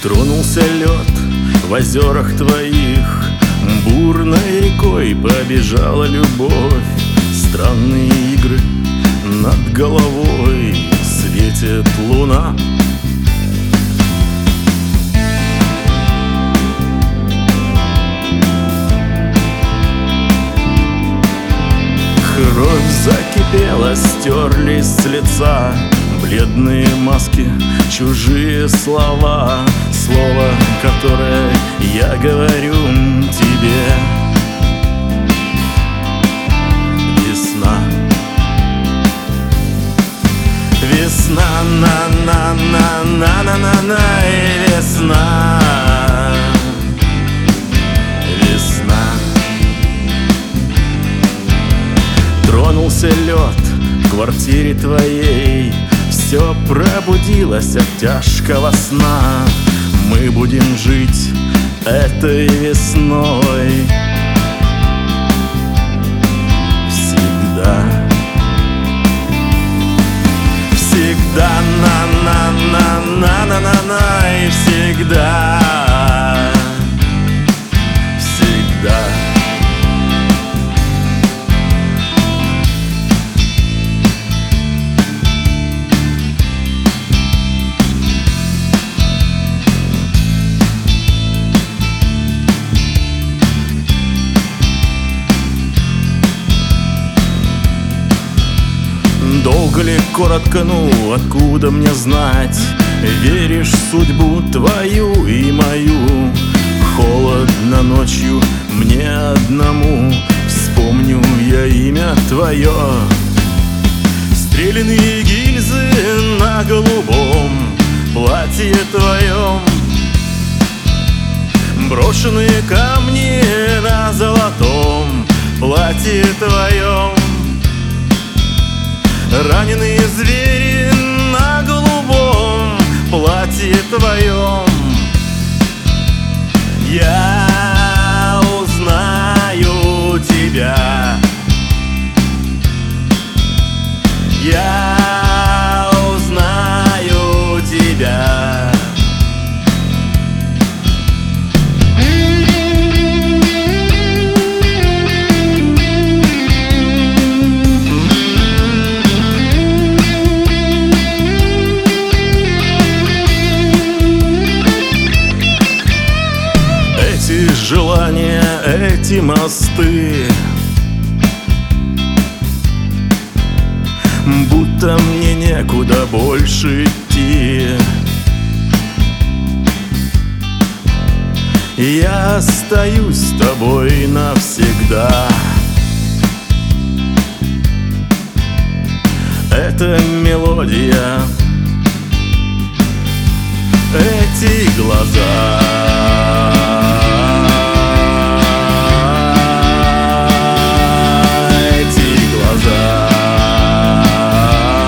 Тронулся лед в озерах твоих, бурной рекой побежала любовь. Странные игры над головой, светит луна. Кровь закипела, стерлись с лица бледные маски, чужие слова. Слово, которое я говорю тебе. Весна, весна, на-на-на-на-на-на-на, и весна, весна. Тронулся лед в квартире твоей, все пробудилось от тяжкого сна. Мы будем жить этой весной всегда, всегда, на-на-на-на-на-на-на, и всегда, всегда. Долго ли, коротко, ну, откуда мне знать? Веришь в судьбу твою и мою? Холодно ночью мне одному, вспомню я имя твое. Стреляные гильзы на голубом платье твоем, брошенные камни на золотом платье твоем, раненые звери на голубом платье твоем. Я узнаю тебя, я узнаю тебя. Желания, эти мосты, будто мне некуда больше идти. Я остаюсь с тобой навсегда. Эта мелодия, эти глаза,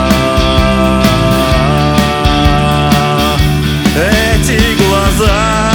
эти глаза.